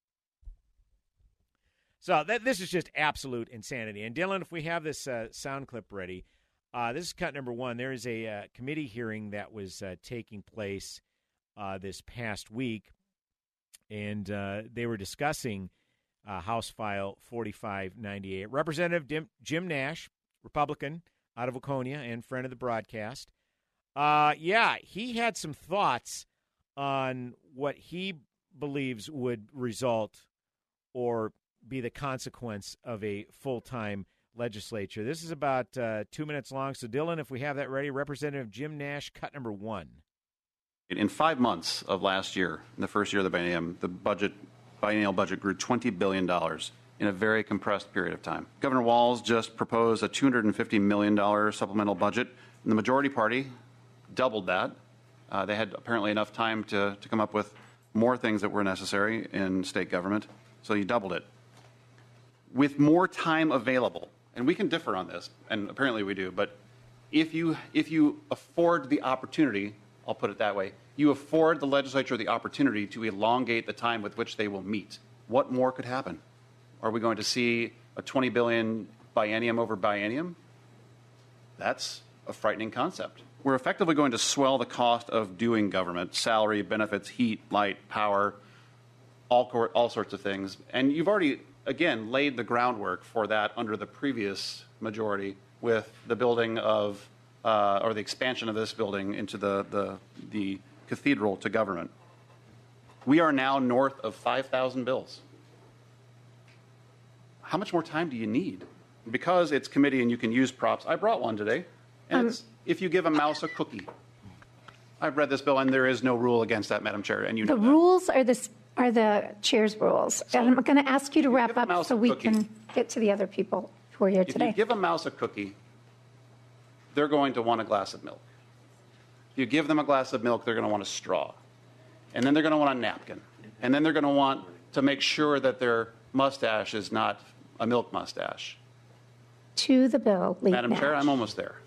So that this is just absolute insanity. And Dylan, if we have this uh, sound clip ready, uh, this is cut number one. There is a uh, committee hearing that was uh, taking place uh, this past week, and uh, they were discussing uh, House File forty-five ninety-eight. Representative Dim- Jim Nash, Republican out of Waconia and friend of the broadcast, uh, yeah, he had some thoughts on what he believes would result or be the consequence of a full-time legislature. This is about uh, two minutes long. So, Dylan, if we have that ready, Representative Jim Nash, cut number one. In five months of last year, in the first year of the biennium, the budget, biennial budget grew twenty billion dollars in a very compressed period of time. Governor Walz just proposed a two hundred fifty million dollars supplemental budget, and the majority party doubled that. Uh, they had apparently enough time to, to come up with more things that were necessary in state government, so you doubled it. With more time available, and we can differ on this, and apparently we do, but if you if you afford the opportunity, I'll put it that way, You afford the legislature the opportunity to elongate the time with which they will meet. What more could happen? Are we going to see a twenty billion dollars biennium over biennium? That's a frightening concept. We're effectively going to swell the cost of doing government, salary, benefits, heat, light, power, all, cor- all sorts of things. And you've already, again, laid the groundwork for that under the previous majority with the building of, uh, or the expansion of this building into the, the, the cathedral to government. We are now north of five thousand bills. How much more time do you need? Because it's committee and you can use props, I brought one today, and um, it's if you give a mouse a cookie. I've read this bill, and there is no rule against that, Madam Chair, and you know the that. rules are the are the chair's rules. So and I'm going to ask you to wrap up so we cookie, can get to the other people who are here if today. If you give a mouse a cookie, they're going to want a glass of milk. If you give them a glass of milk, they're going to want a straw, and then they're going to want a napkin, and then they're going to want to make sure that their mustache is not a milk mustache. To the bill, Lead Madam Nash. Chair, I'm almost there.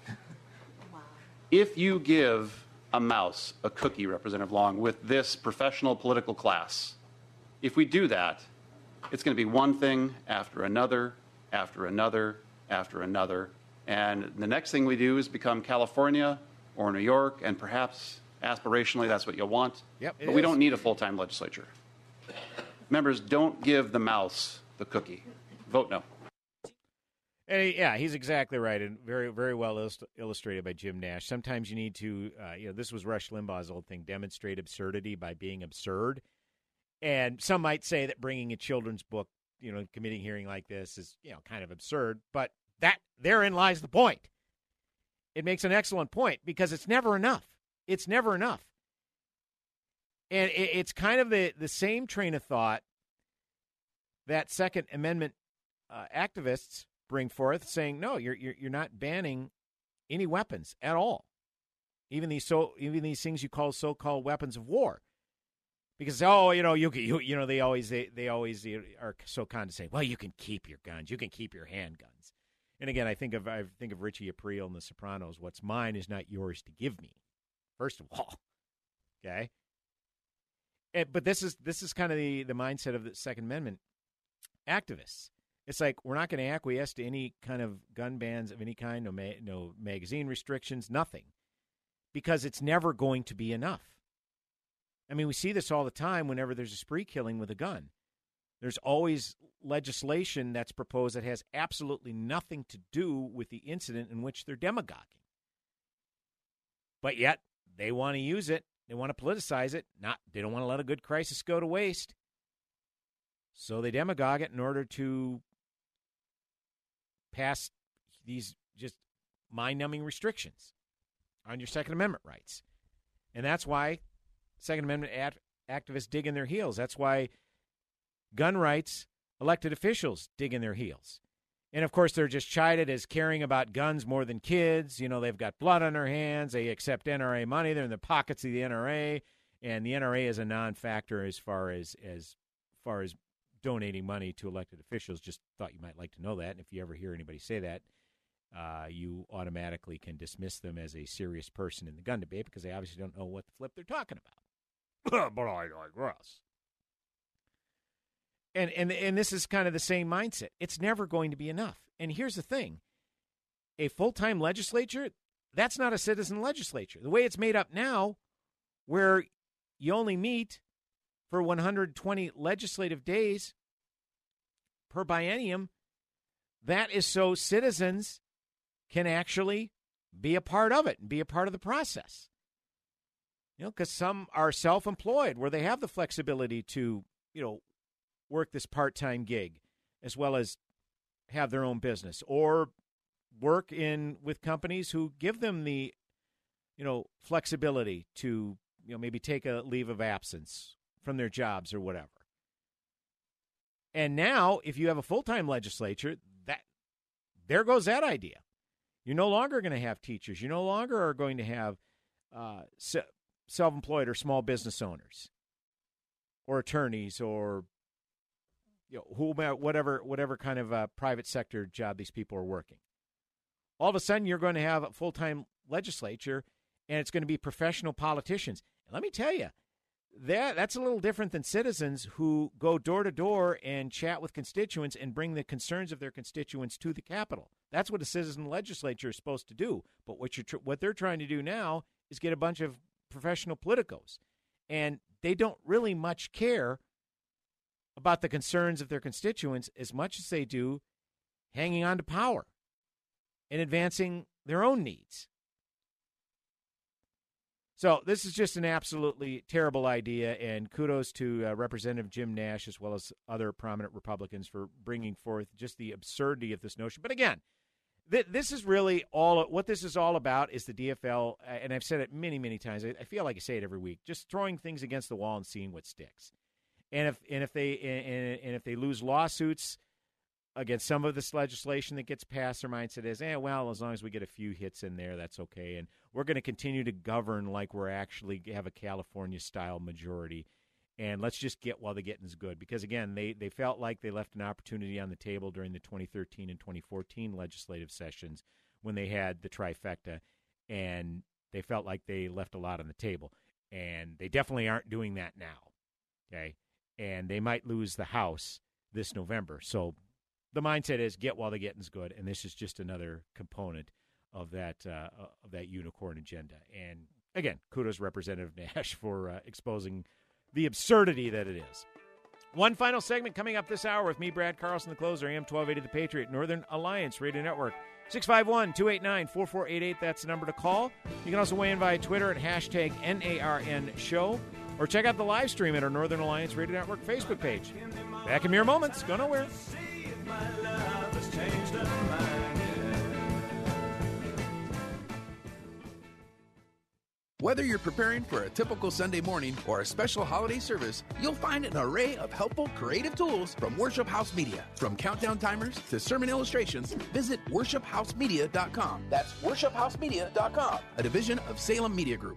If you give a mouse a cookie, Representative Long, with this professional political class, if we do that, it's going to be one thing after another, after another, after another. And the next thing we do is become California or New York, and perhaps aspirationally that's what you'll want. Yep, but we don't need a full-time legislature. Members, don't give the mouse the cookie. Vote no. And he, yeah, he's exactly right, and very, very well illust- illustrated by Jim Nash. Sometimes you need to, uh, you know, this was Rush Limbaugh's old thing: demonstrate absurdity by being absurd. And some might say that bringing a children's book, you know, committee hearing like this is, you know, kind of absurd. But that therein lies the point. It makes an excellent point because it's never enough. It's never enough. And it, it's kind of the the same train of thought that Second Amendment uh, activists bring forth, saying, no, you're, you're you're not banning any weapons at all, even these so even these things you call so-called weapons of war, because oh, you know, you you, you know they always they, they always are so condescending. Well, you can keep your guns, you can keep your handguns, and again, I think of I think of Richie Aprile in The Sopranos. What's mine is not yours to give me. First of all, okay, and, but this is this is kind of the the mindset of the Second Amendment activists. It's like we're not going to acquiesce to any kind of gun bans of any kind, no, ma- no magazine restrictions, nothing, because it's never going to be enough. I mean, we see this all the time whenever there's a spree killing with a gun. There's always legislation that's proposed that has absolutely nothing to do with the incident in which they're demagoguing. But yet, they want to use it. They want to politicize it. Not, they don't want to let a good crisis go to waste. So they demagogue it in order to pass these just mind-numbing restrictions on your Second Amendment rights. And that's why Second Amendment ad- activists dig in their heels. That's why gun rights elected officials dig in their heels. And, of course, they're just chided as caring about guns more than kids. You know, they've got blood on their hands. They accept N R A money. They're in the pockets of the N R A. And the N R A is a non-factor as far as as far as donating money to elected officials. Just thought you might like to know that. And if you ever hear anybody say that, uh, you automatically can dismiss them as a serious person in the gun debate because they obviously don't know what the flip they're talking about. But I digress. And, and, and this is kind of the same mindset. It's never going to be enough. And here's the thing. A full-time legislature, that's not a citizen legislature. The way it's made up now, where you only meet for one hundred twenty legislative days per biennium, that is so citizens can actually be a part of it and be a part of the process. You know, because some are self-employed where they have the flexibility to, you know, work this part-time gig as well as have their own business or work in with companies who give them the, you know, flexibility to, you know, maybe take a leave of absence from their jobs or whatever. And now, if you have a full-time legislature, that there goes that idea. You're no longer going to have teachers. You no longer are going to have uh, se- self-employed or small business owners or attorneys or, you know, who, whatever, whatever kind of uh, private sector job these people are working. All of a sudden, you're going to have a full-time legislature, and it's going to be professional politicians. And let me tell you, that that's a little different than citizens who go door to door and chat with constituents and bring the concerns of their constituents to the Capitol. That's what a citizen legislature is supposed to do. But what you're tr- what they're trying to do now is get a bunch of professional politicos, and they don't really much care about the concerns of their constituents as much as they do hanging on to power and advancing their own needs. So this is just an absolutely terrible idea, and kudos to uh, Representative Jim Nash as well as other prominent Republicans for bringing forth just the absurdity of this notion. But again, th- this is really all – what this is all about is the D F L, and I've said it many, many times. I, I feel like I say it every week, just throwing things against the wall and seeing what sticks. And if and if they and, and if they lose lawsuits against some of this legislation that gets passed, their mindset is, eh, well, as long as we get a few hits in there, that's okay. And we're going to continue to govern like we're actually have a California-style majority. And let's just get while the getting's good. Because, again, they, they felt like they left an opportunity on the table during the twenty thirteen and twenty fourteen legislative sessions when they had the trifecta. And they felt like they left a lot on the table. And they definitely aren't doing that now. Okay? And they might lose the House this November. So the mindset is get while the getting's good, and this is just another component of that uh, of that unicorn agenda. And again, kudos Representative Nash for uh, exposing the absurdity that it is. One final segment coming up this hour with me, Brad Carlson, the closer, A M twelve eighty The Patriot, Northern Alliance Radio Network. six five one, two eight nine, four four eight eight, that's the number to call. You can also weigh in via Twitter at hashtag N A R N show, or check out the live stream at our Northern Alliance Radio Network Facebook page. Back in mere moments. Go nowhere. Whether you're preparing for a typical Sunday morning or a special holiday service, you'll find an array of helpful, creative tools from Worship House Media. From countdown timers to sermon illustrations, visit worship house media dot com. That's worship house media dot com, a division of Salem Media Group.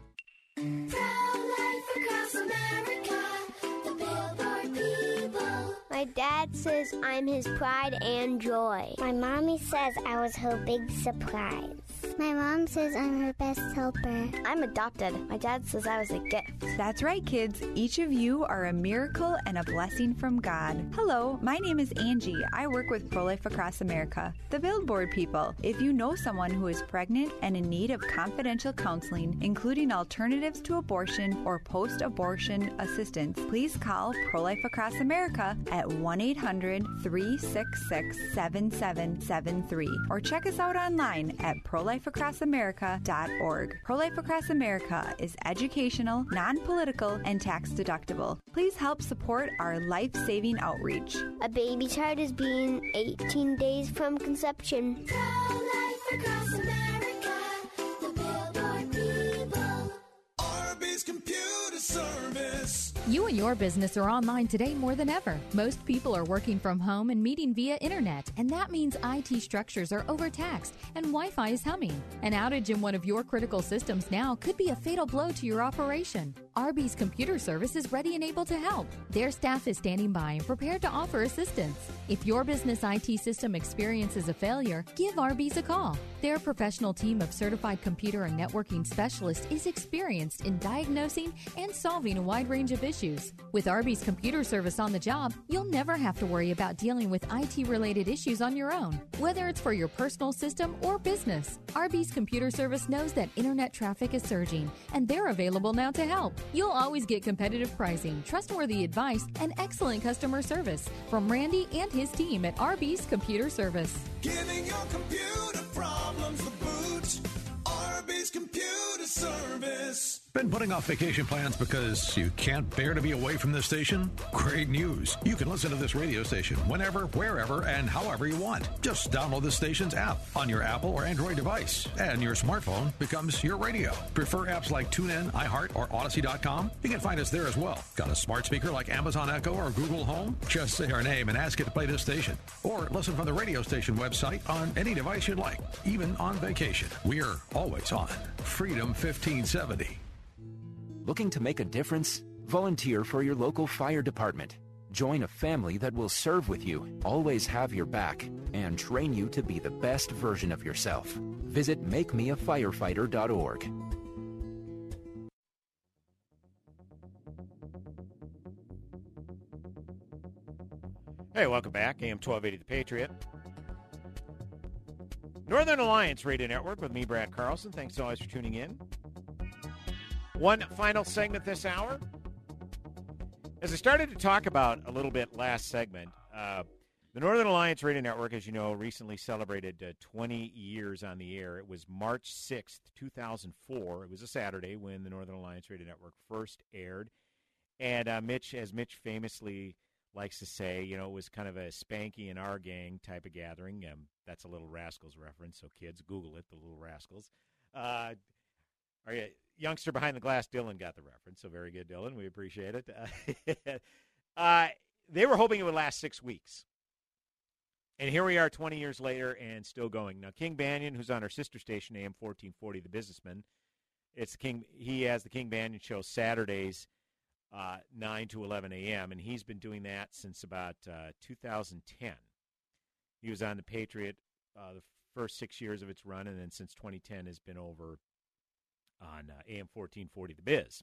My dad says I'm his pride and joy. My mommy says I was her big surprise. My mom says I'm her best helper. I'm adopted. My dad says I was a gift. That's right, kids. Each of you are a miracle and a blessing from God. Hello, my name is Angie. I work with Pro-Life Across America, the Billboard people. If you know someone who is pregnant and in need of confidential counseling, including alternatives to abortion or post-abortion assistance, please call Pro-Life Across America at one eight hundred, three six six, seven seven seven three or check us out online at pro life across america dot org. Pro-Life Across America is educational, non-political, and tax-deductible. Please help support our life-saving outreach. A baby's heart is being eighteen days from conception. Pro-Life Across America, the Billboard people. Arby's Computer Service. You and your business are online today more than ever. Most people are working from home and meeting via internet, and that means I T structures are overtaxed and Wi-Fi is humming. An outage in one of your critical systems now could be a fatal blow to your operation. Arby's Computer Service is ready and able to help. Their staff is standing by and prepared to offer assistance. If your business I T system experiences a failure, give Arby's a call. Their professional team of certified computer and networking specialists is experienced in diagnosing and solving a wide range of issues. With Arby's Computer Service on the job, you'll never have to worry about dealing with I T-related issues on your own, whether it's for your personal system or business. Arby's Computer Service knows that internet traffic is surging, and they're available now to help. You'll always get competitive pricing, trustworthy advice, and excellent customer service from Randy and his team at Arby's Computer Service. Giving your computer problems the boot. Arby's Computer Service. Been putting off vacation plans because you can't bear to be away from this station? Great news. You can listen to this radio station whenever, wherever, and however you want. Just download the station's app on your Apple or Android device, and your smartphone becomes your radio. Prefer apps like TuneIn, iHeart, or Odyssey dot com? You can find us there as well. Got a smart speaker like Amazon Echo or Google Home? Just say our name and ask it to play this station. Or listen from the radio station website on any device you'd like, even on vacation. We're always on Freedom fifteen seventy. Looking to make a difference? Volunteer for your local fire department. Join a family that will serve with you, always have your back, and train you to be the best version of yourself. Visit make me a firefighter dot org. Hey, welcome back. A M twelve eighty The Patriot. Northern Alliance Radio Network with me, Brad Carlson. Thanks always for tuning in. One final segment this hour. As I started to talk about a little bit last segment, uh, the Northern Alliance Radio Network, as you know, recently celebrated uh, twenty years on the air. It was March sixth, two thousand four. It was a Saturday when the Northern Alliance Radio Network first aired. And uh, Mitch, as Mitch famously likes to say, you know, it was kind of a Spanky and Our Gang type of gathering. Um, that's a Little Rascals reference, so kids, Google it, the Little Rascals. Uh, are you, youngster behind the glass, Dylan got the reference, so very good, Dylan. We appreciate it. Uh, uh, they were hoping it would last six weeks. And here we are twenty years later and still going. Now, King Banyan, who's on our sister station, A M fourteen forty, The Businessman, it's King. He has the King Banyan Show Saturdays, Uh, nine to eleven a.m., and he's been doing that since about uh, two thousand ten. He was on The Patriot uh, the first six years of its run, and then since twenty ten has been over on uh, A M fourteen forty The Biz.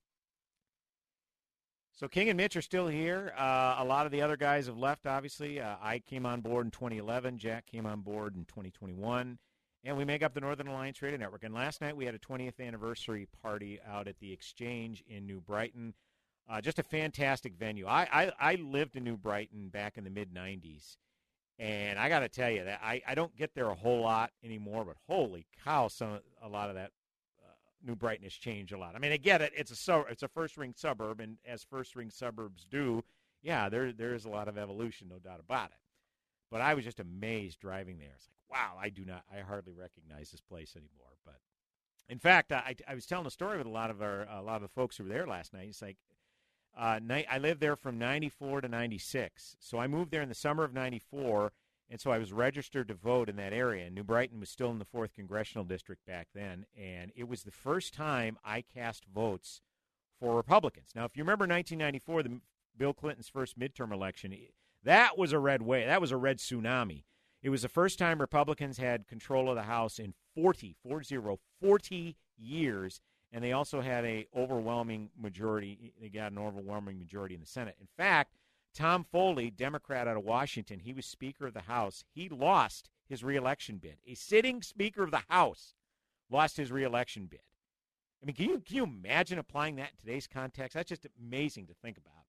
So King and Mitch are still here. Uh, a lot of the other guys have left, obviously. Uh, I came on board in twenty eleven. Jack came on board in twenty twenty-one. And we make up the Northern Alliance Radio Network. And last night we had a twentieth anniversary party out at the Exchange in New Brighton. Uh, just a fantastic venue. I, I, I lived in New Brighton back in the mid nineties, and I got to tell you that I, I don't get there a whole lot anymore, but holy cow, some a lot of that uh, New Brighton has changed a lot. I mean, I get it. It's a so, it's a first-ring suburb, and as first-ring suburbs do, yeah, there there is a lot of evolution, no doubt about it. But I was just amazed driving there. It's like, wow, I do not, I hardly recognize this place anymore. But in fact, I, I was telling a story with a lot of our a lot of the folks who were there last night. It's like, Uh, I lived there from ninety-four to ninety-six, so I moved there in the summer of ninety-four, and so I was registered to vote in that area. And New Brighton was still in the fourth Congressional District back then, and it was the first time I cast votes for Republicans. Now, if you remember nineteen ninety-four, the Bill Clinton's first midterm election, that was a red wave. That was a red tsunami. It was the first time Republicans had control of the House in forty, forty, forty years. And they also had a overwhelming majority. They got an overwhelming majority in the Senate. In fact, Tom Foley, Democrat out of Washington, he was Speaker of the House. He lost his reelection bid. A sitting Speaker of the House lost his reelection bid. I mean, can you, can you imagine applying that in today's context? That's just amazing to think about.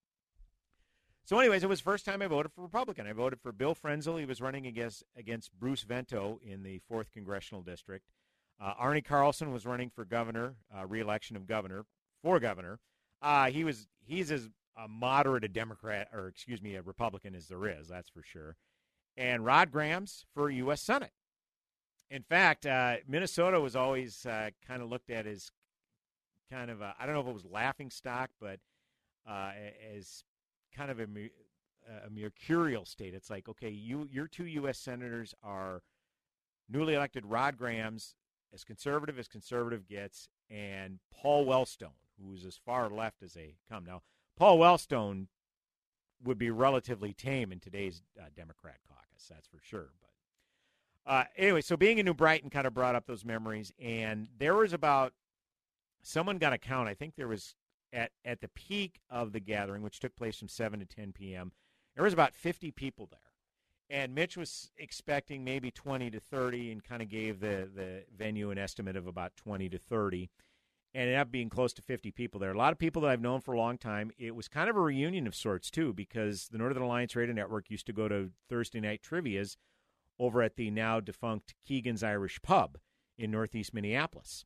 So anyways, it was the first time I voted for Republican. I voted for Bill Frenzel. He was running against, against Bruce Vento in the fourth Congressional District. Uh, Arnie Carlson was running for governor, uh, re-election of governor, for governor. Uh, he was he's as a moderate a Democrat, or excuse me, a Republican as there is, that's for sure. And Rod Grams for U S Senate. In fact, uh, Minnesota was always uh, kind of looked at as kind of, a, I don't know if it was laughing stock, but uh, as kind of a, a mercurial state. It's like, okay, you your two U S senators are newly elected Rod Grams, as conservative as conservative gets, and Paul Wellstone, who's as far left as they come. Now, Paul Wellstone would be relatively tame in today's uh, Democrat caucus, that's for sure. But uh, anyway, so being in New Brighton kind of brought up those memories, and there was about, someone got a count, I think there was, at, at the peak of the gathering, which took place from seven to ten p.m., there was about fifty people there. And Mitch was expecting maybe twenty to thirty and kind of gave the, the venue an estimate of about twenty to thirty. And it ended up being close to fifty people there. A lot of people that I've known for a long time. It was kind of a reunion of sorts, too, because the Northern Alliance Radio Network used to go to Thursday night trivias over at the now-defunct Keegan's Irish Pub in northeast Minneapolis.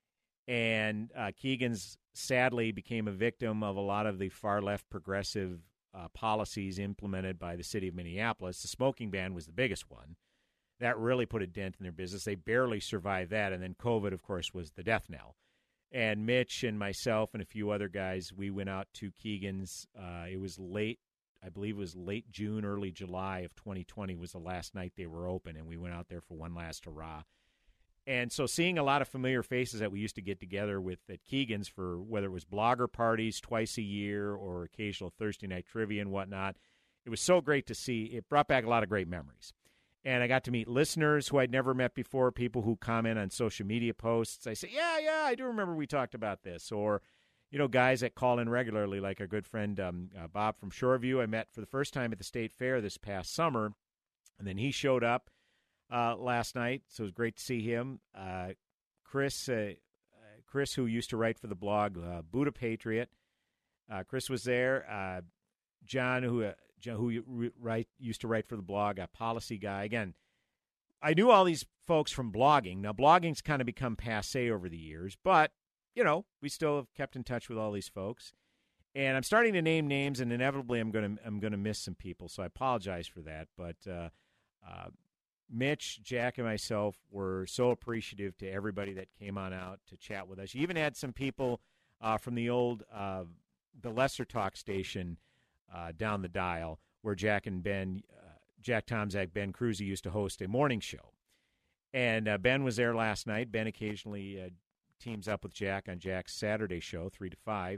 And uh, Keegan's sadly became a victim of a lot of the far-left progressive Uh, policies implemented by the city of Minneapolis. The smoking ban was the biggest one. That really put a dent in their business. They barely survived that, and then COVID, of course, was the death knell. And Mitch and myself and a few other guys, we went out to Keegan's. Uh, it was late, I believe it was late June, early July of twenty twenty was the last night they were open, and we went out there for one last hurrah. And so seeing a lot of familiar faces that we used to get together with at Keegan's for whether it was blogger parties twice a year or occasional Thursday night trivia and whatnot, it was so great to see. It brought back a lot of great memories. And I got to meet listeners who I'd never met before, people who comment on social media posts. I say, yeah, yeah, I do remember we talked about this. Or, you know, guys that call in regularly, like our good friend um, uh, Bob from Shoreview. I met for the first time at the State Fair this past summer, and then he showed up uh, last night, so it was great to see him. Uh, Chris, uh, Chris, who used to write for the blog uh, Buddha Patriot, uh, Chris was there. Uh, John, who uh, John, who re- write, used to write for the blog, a policy guy. Again, I knew all these folks from blogging. Now, blogging's kind of become passé over the years, but, you know, we still have kept in touch with all these folks. And I'm starting to name names, and inevitably I'm going to I'm going to miss some people, so I apologize for that. But uh, uh, Mitch, Jack, and myself were so appreciative to everybody that came on out to chat with us. You even had some people uh, from the old uh, the Lesser Talk station uh, down the dial, where Jack and Ben, uh, Jack Tomzak, Ben Cruzy used to host a morning show. And uh, Ben was there last night. Ben occasionally uh, teams up with Jack on Jack's Saturday show, three to five.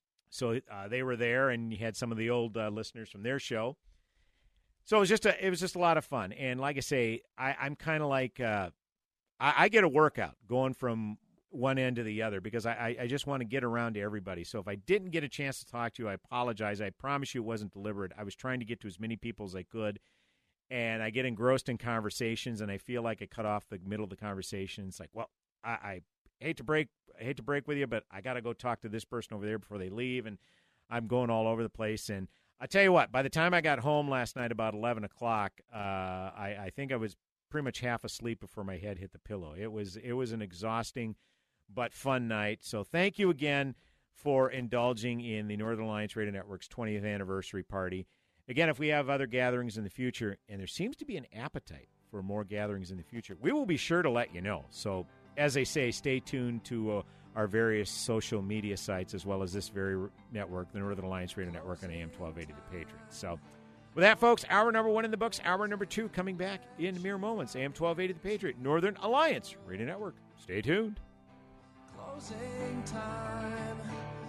So uh, they were there, and you had some of the old uh, listeners from their show. So it was just a it was just a lot of fun. And like I say, I, I'm kind of like uh, I, I get a workout going from one end to the other because I, I just want to get around to everybody. So if I didn't get a chance to talk to you, I apologize. I promise you it wasn't deliberate. I was trying to get to as many people as I could, and I get engrossed in conversations, and I feel like I cut off the middle of the conversation. It's like, well, I, I hate to break I hate to break with you, but I got to go talk to this person over there before they leave, and I'm going all over the place. And I tell you what, by the time I got home last night about eleven o'clock, uh, I, I think I was pretty much half asleep before my head hit the pillow. It was it was an exhausting but fun night. So thank you again for indulging in the Northern Alliance Radio Network's twentieth anniversary party. Again, if we have other gatherings in the future, and there seems to be an appetite for more gatherings in the future, we will be sure to let you know. So as they say, stay tuned to uh, our various social media sites as well as this very network, the Northern Alliance Radio Network on A M twelve eighty The Patriot. So with that, folks, hour number one in the books, hour number two coming back in mere moments. A M twelve eighty The Patriot, Northern Alliance Radio Network. Stay tuned. Closing time.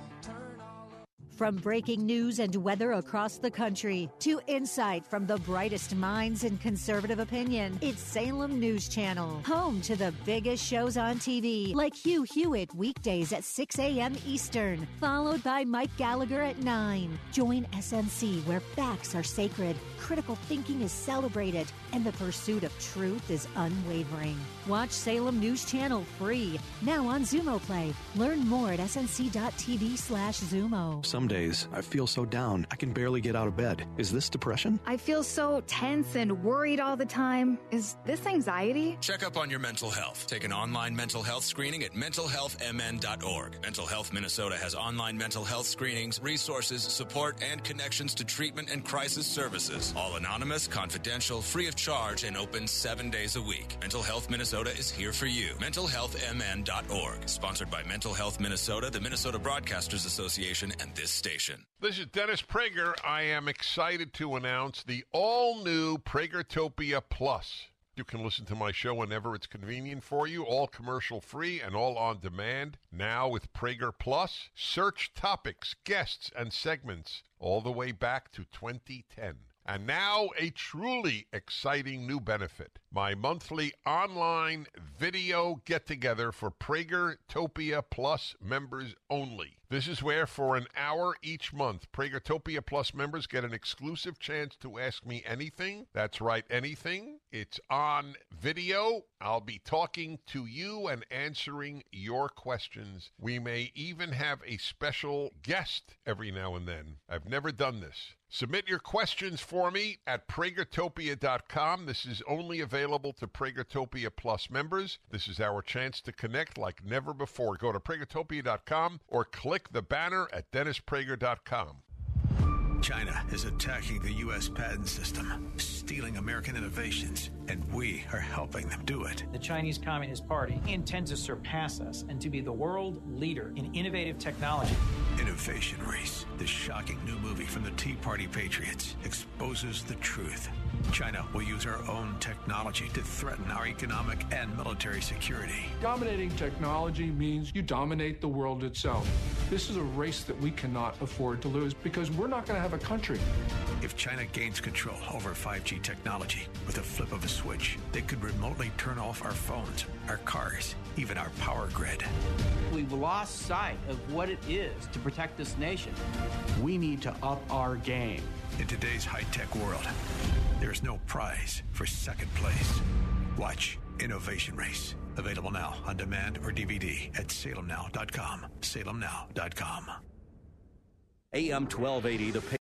From breaking news and weather across the country to insight from the brightest minds in conservative opinion, it's Salem News Channel, home to the biggest shows on T V, like Hugh Hewitt weekdays at six a.m. Eastern, followed by Mike Gallagher at nine. Join S N C, where facts are sacred, critical thinking is celebrated, and the pursuit of truth is unwavering. Watch Salem News Channel free, now on Zumo Play. Learn more at snc.tv slash Zumo. Some days I feel so down I can barely get out of bed. Is this depression? I feel so tense and worried all the time. Is this anxiety? Check up on your mental health. Take an online mental health screening at mental health m n dot org. Mental Health Minnesota has online mental health screenings, resources, support, and connections to treatment and crisis services. All anonymous, confidential, free of charge, and open seven days a week. Mental Health Minnesota is here for you. mental health m n dot org. Sponsored by Mental Health Minnesota, the Minnesota Broadcasters Association, and this station. This is Dennis Prager. I am excited to announce the all-new Pragertopia Plus. You can listen to my show whenever it's convenient for you, all commercial-free and all on demand. Now with Prager Plus, search topics, guests, and segments all the way back to twenty ten. And now a truly exciting new benefit. My monthly online video get-together for Pragertopia Plus members only. This is where for an hour each month, Pragertopia Plus members get an exclusive chance to ask me anything. That's right, anything. It's on video. I'll be talking to you and answering your questions. We may even have a special guest every now and then. I've never done this. Submit your questions for me at Pragertopia dot com. This is only available to Pragertopia Plus members. This is our chance to connect like never before. Go to Pragertopia dot com or click the banner at Dennis Prager dot com. China is attacking the U S patent system, stealing American innovations, and we are helping them do it. The Chinese Communist Party intends to surpass us and to be the world leader in innovative technology. Innovation Race, the shocking new movie from the Tea Party Patriots, exposes the truth. China will use our own technology to threaten our economic and military security. Dominating technology means you dominate the world itself. This is a race that we cannot afford to lose because we're not going to have a country. If China gains control over five G technology with a flip of a switch, they could remotely turn off our phones, our cars, even our power grid. We've lost sight of what it is to protect this nation. We need to up our game. In today's high-tech world, there's no prize for second place. Watch Innovation Race. Available now on demand or D V D at salem now dot com. salem now dot com. A M twelve eighty, the